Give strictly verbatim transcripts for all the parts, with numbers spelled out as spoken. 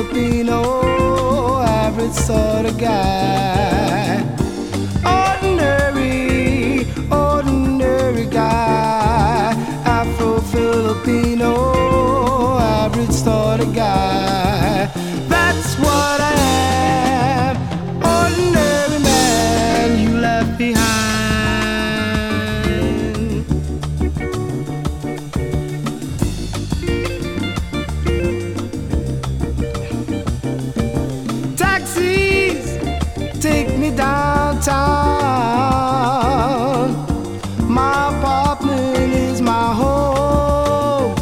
Filipino, average sort of guy. Ordinary, ordinary guy. Afro-Filipino, average sort of guy. That's what I am. Ordinary man you left behind. Take me downtown. My apartment is my home.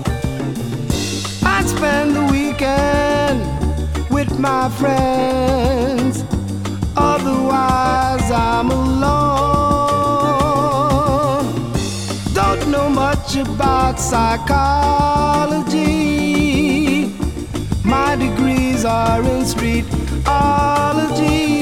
I spend the weekend with my friends. Otherwise I'm alone. Don't know much about psychology. My degrees are in streetology.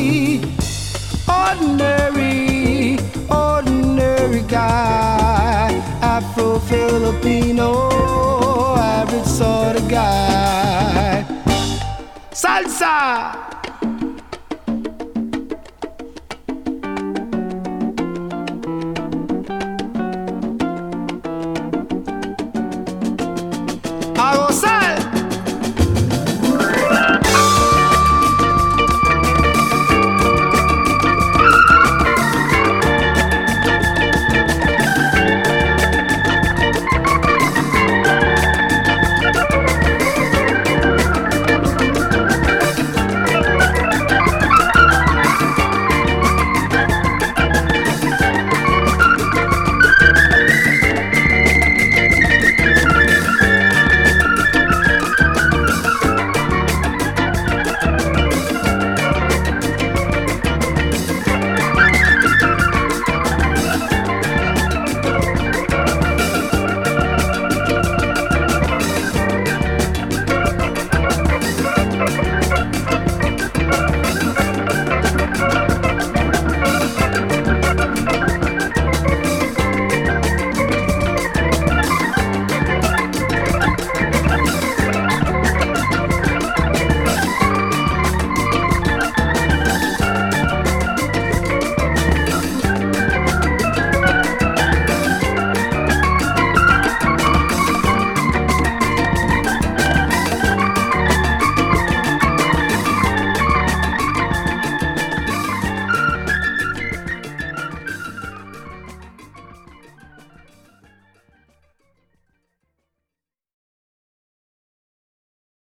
Ordinary, ordinary guy. Afro-Filipino, average sort of guy. Salsa!